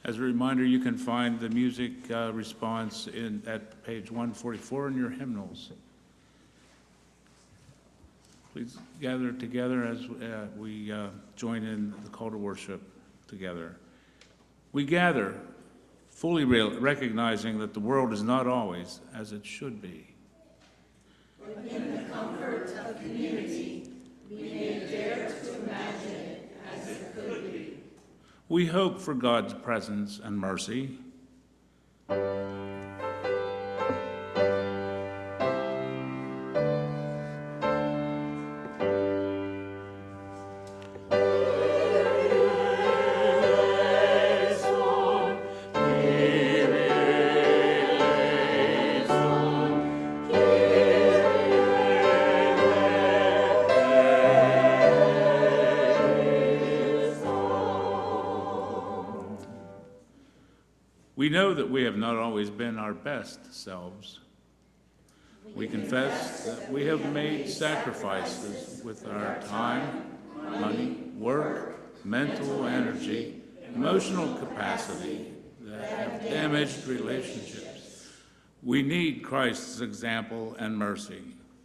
As a reminder, you can find the music response at page 144 in your hymnals. Please gather together as we join in the call to worship together. We gather fully recognizing that the world is not always as it should be. In the comfort of community, we may dare to imagine it as it could be. We hope for God's presence and mercy. We know that we have not always been our best selves. We confess that we have made sacrifices with our time, money, work, mental energy, emotional capacity that have damaged relationships. We need Christ's example and mercy.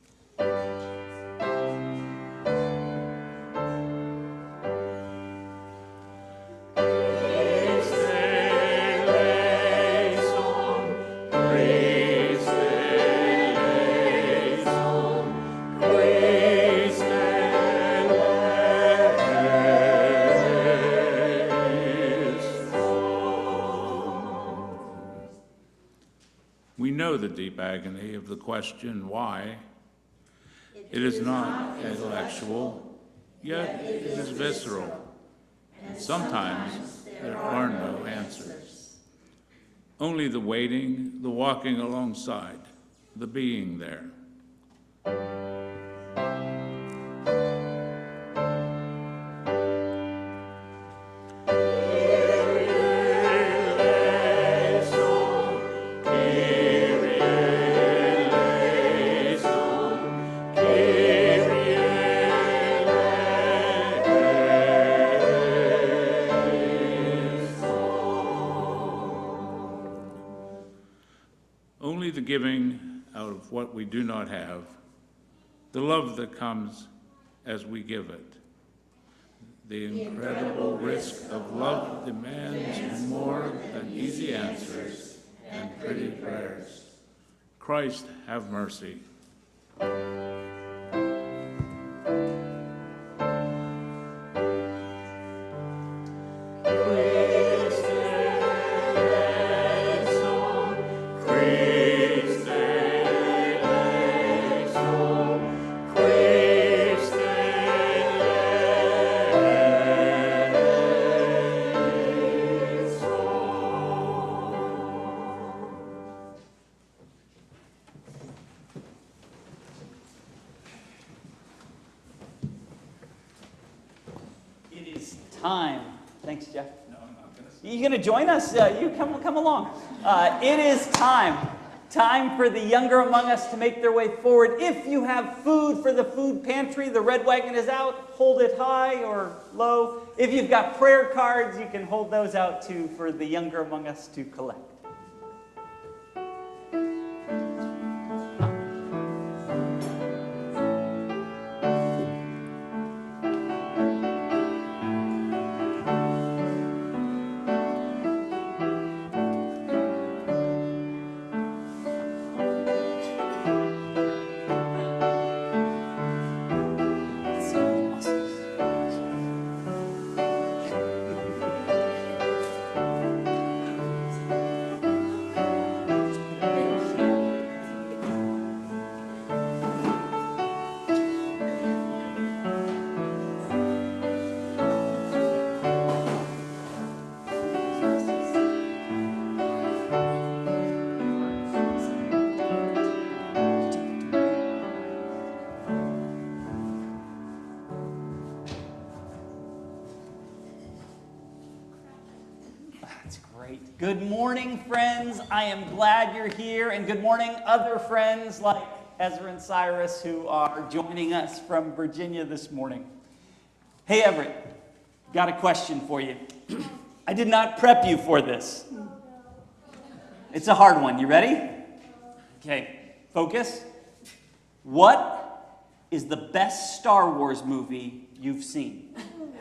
We know the deep agony of the question, why? It is not intellectual, yet it is visceral. And sometimes there are no answers. Only the waiting, the walking alongside, the being there. Only the giving out of what we do not have, the love that comes as we give it. The incredible risk of love demands more than easy answers and pretty prayers. Christ, have mercy. Time. Thanks, Jeff. No, I'm not going to. You going to join us? You come along. It is time. Time for the younger among us to make their way forward. If you have food for the food pantry, the red wagon is out. Hold it high or low. If you've got prayer cards, you can hold those out too for the younger among us to collect. Good morning, friends. I am glad you're here. And good morning, other friends like Ezra and Cyrus who are joining us from Virginia this morning. Hey, Everett, got a question for you. I did not prep you for this. It's a hard one. You ready? Okay, focus. What is the best Star Wars movie you've seen?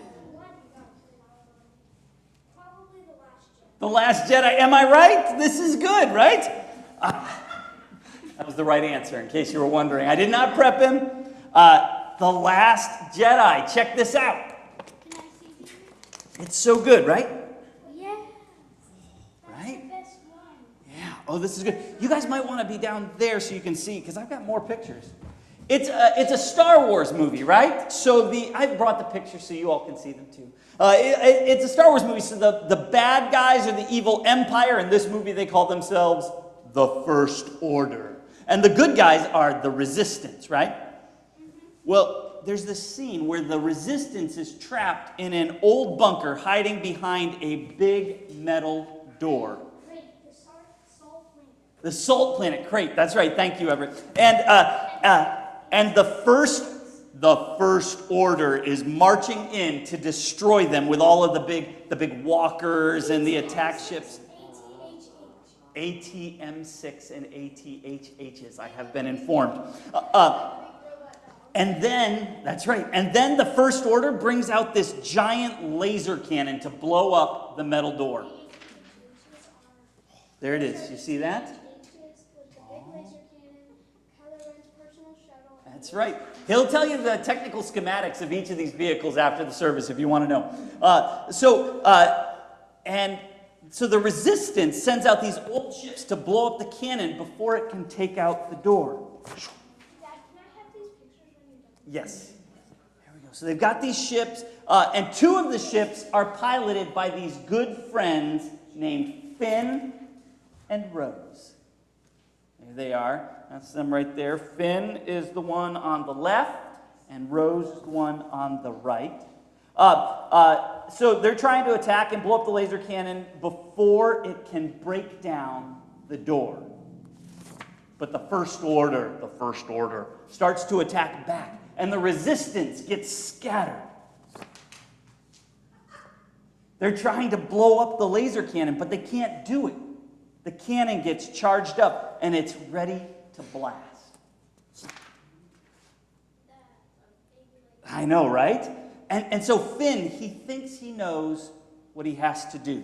Probably The Last Jedi. The Last Jedi. Am I right? This is good, right? That was the right answer, in case you were wondering. I did not prep him. The Last Jedi. Check this out. Can I see you? It's so good, right? Yes. That's Right? the best one. Yeah. Oh, this is good. You guys might want to be down there so you can see, because I've got more pictures. It's a Star Wars movie, right? So I brought the pictures so you all can see them too. It's a Star Wars movie. So the bad guys are the evil Empire. In this movie, they call themselves the First Order. And the good guys are the Resistance, right? Well, there's this scene where the Resistance is trapped in an old bunker hiding behind a big metal door. Great. The Salt Planet. The Salt Planet Crate. That's right. Thank you, Everett. And the First Order is marching in to destroy them with all of the big walkers and the attack ships. ATM-6 and ATHHs, I have been informed. And then, that's right, and then the First Order brings out this giant laser cannon to blow up the metal door. There it is. You see that? That's right. He'll tell you the technical schematics of each of these vehicles after the service if you want to know. So the Resistance sends out these old ships to blow up the cannon before it can take out the door. Dad, can I have these pictures when you're done? Yes. There we go. So they've got these ships, and two of the ships are piloted by these good friends named Finn and Rose. There they are. That's them right there. Finn is the one on the left, and Rose is the one on the right. So they're trying to attack and blow up the laser cannon before it can break down the door. But the First Order starts to attack back, and the Resistance gets scattered. They're trying to blow up the laser cannon, but they can't do it. The cannon gets charged up, and it's ready to blast. I know, right? And so Finn, he thinks he knows what he has to do.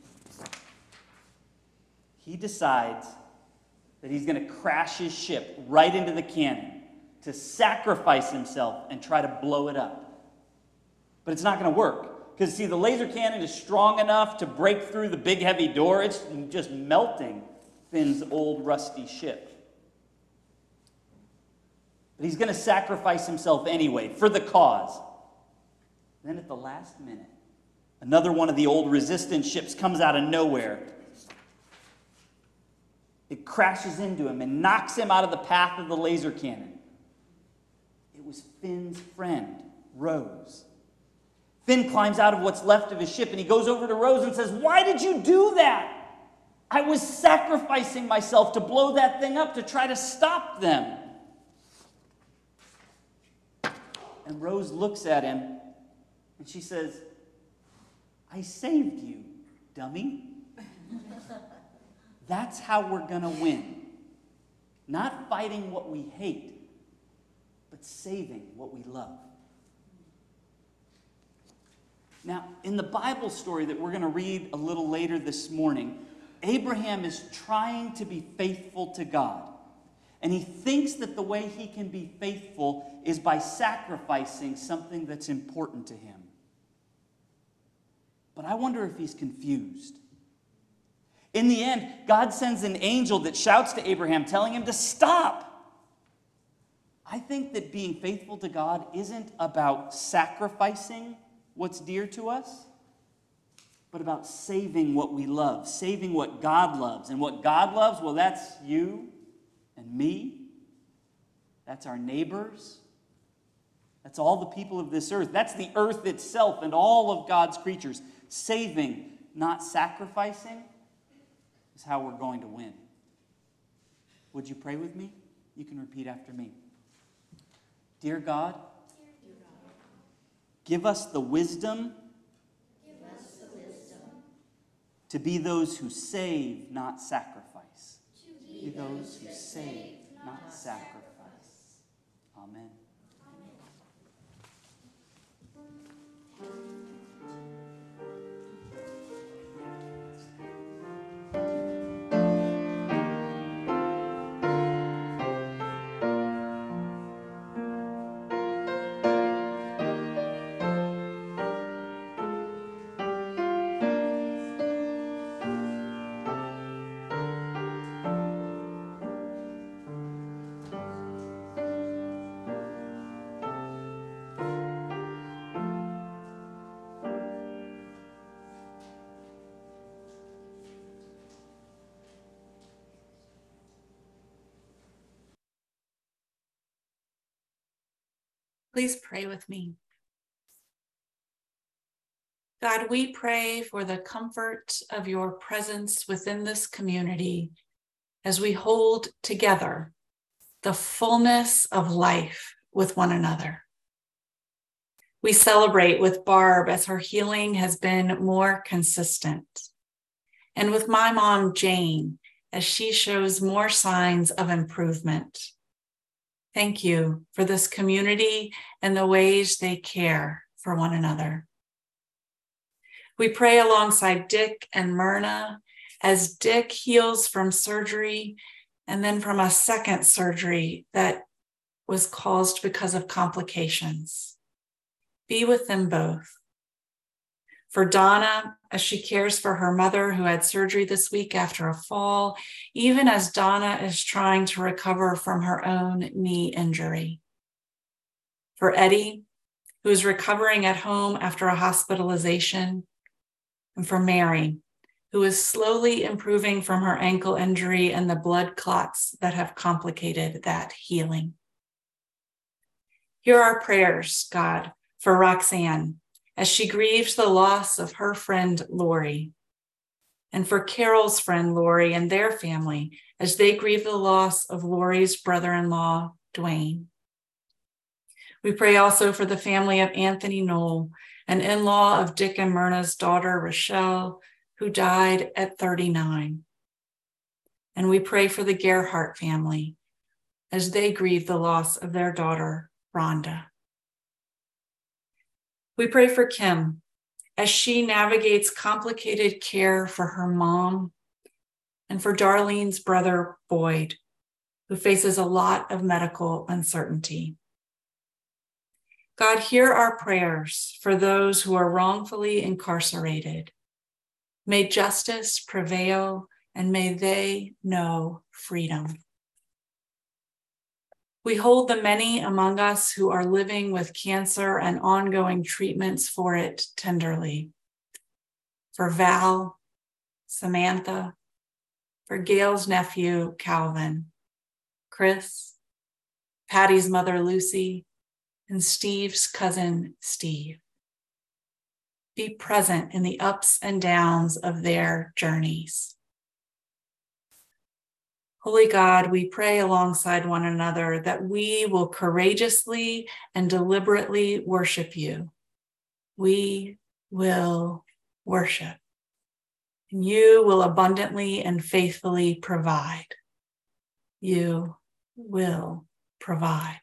He decides that he's going to crash his ship right into the cannon to sacrifice himself and try to blow it up. But it's not going to work. Because, see, the laser cannon is strong enough to break through the big, heavy door. It's just melting Finn's old, rusty ship. But he's going to sacrifice himself anyway for the cause. Then at the last minute, another one of the old Resistance ships comes out of nowhere. It crashes into him and knocks him out of the path of the laser cannon. It was Finn's friend, Rose. Finn climbs out of what's left of his ship, and he goes over to Rose and says, "Why did you do that? I was sacrificing myself to blow that thing up to try to stop them." And Rose looks at him, and she says, "I saved you, dummy." That's how we're going to win. Not fighting what we hate, but saving what we love. Now, in the Bible story that we're going to read a little later this morning, Abraham is trying to be faithful to God. And he thinks that the way he can be faithful is by sacrificing something that's important to him. But I wonder if he's confused. In the end, God sends an angel that shouts to Abraham, telling him to stop. I think that being faithful to God isn't about sacrificing what's dear to us, but about saving what we love, saving what God loves. And what God loves, well, that's you and me. That's our neighbors. That's all the people of this earth. That's the earth itself and all of God's creatures. Saving, not sacrificing, is how we're going to win. Would you pray with me? You can repeat after me. Dear God, give us the wisdom to be those who save, not sacrifice. To be those who save, not sacrifice. Amen. Please pray with me. God, we pray for the comfort of your presence within this community as we hold together the fullness of life with one another. We celebrate with Barb as her healing has been more consistent, and with my mom, Jane, as she shows more signs of improvement. Thank you for this community and the ways they care for one another. We pray alongside Dick and Myrna as Dick heals from surgery and then from a second surgery that was caused because of complications. Be with them both. For Donna, as she cares for her mother who had surgery this week after a fall, even as Donna is trying to recover from her own knee injury. For Eddie, who is recovering at home after a hospitalization. And for Mary, who is slowly improving from her ankle injury and the blood clots that have complicated that healing. Hear our prayers, God, for Roxanne, as she grieves the loss of her friend Lori, and for Carol's friend Lori and their family as they grieve the loss of Lori's brother-in-law, Dwayne. We pray also for the family of Anthony Knoll, an in-law of Dick and Myrna's daughter, Rochelle, who died at 39. And we pray for the Gerhardt family as they grieve the loss of their daughter, Rhonda. We pray for Kim as she navigates complicated care for her mom, and for Darlene's brother, Boyd, who faces a lot of medical uncertainty. God, hear our prayers for those who are wrongfully incarcerated. May justice prevail and may they know freedom. We hold the many among us who are living with cancer and ongoing treatments for it tenderly. For Val, Samantha, for Gail's nephew, Calvin, Chris, Patty's mother, Lucy, and Steve's cousin, Steve. Be present in the ups and downs of their journeys. Holy God, we pray alongside one another that we will courageously and deliberately worship you. We will worship. And you will abundantly and faithfully provide. You will provide.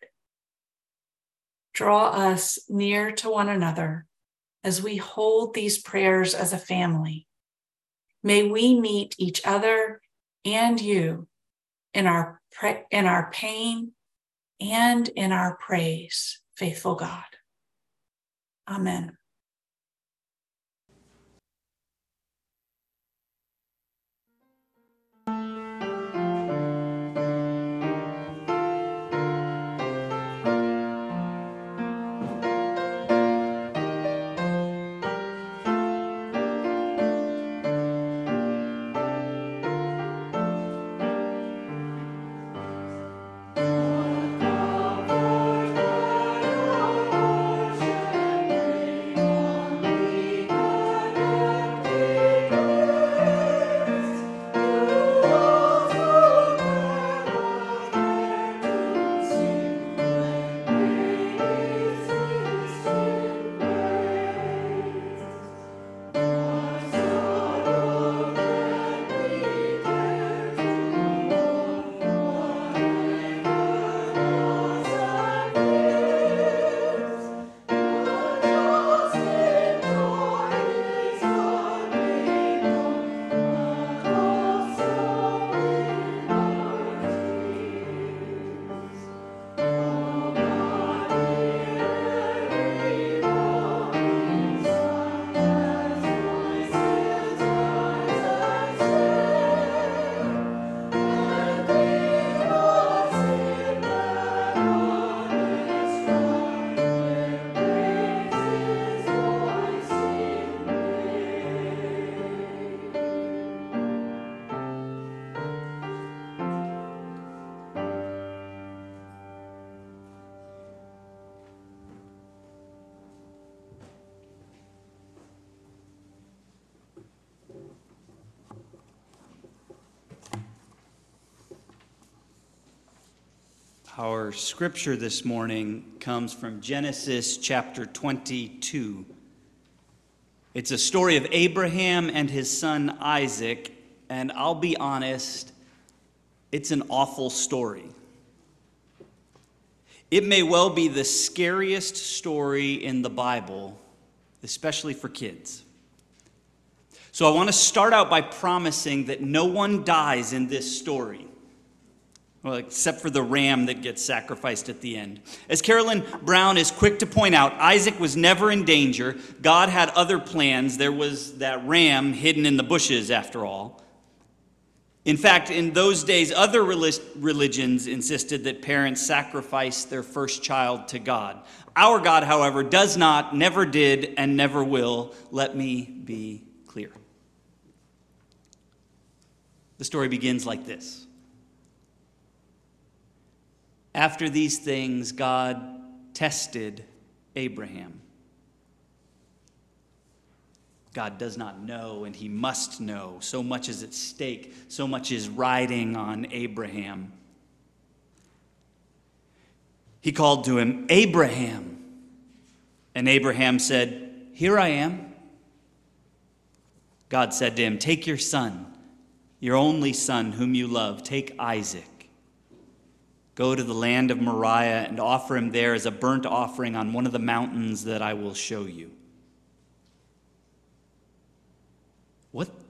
Draw us near to one another as we hold these prayers as a family. May we meet each other and you in our pain and in our praise, faithful God. Amen. Our scripture this morning comes from Genesis chapter 22. It's a story of Abraham and his son Isaac, and I'll be honest, it's an awful story. It may well be the scariest story in the Bible, especially for kids. So I want to start out by promising that no one dies in this story. Well, except for the ram that gets sacrificed at the end. As Carolyn Brown is quick to point out, Isaac was never in danger. God had other plans. There was that ram hidden in the bushes, after all. In fact, in those days, other religions insisted that parents sacrifice their first child to God. Our God, however, does not, never did, and never will. Let me be clear. The story begins like this. After these things, God tested Abraham. God does not know, and he must know. So much is at stake. So much is riding on Abraham. He called to him, Abraham. And Abraham said, Here I am. God said to him, Take your son, your only son whom you love, take Isaac. Go to the land of Moriah and offer him there as a burnt offering on one of the mountains that I will show you.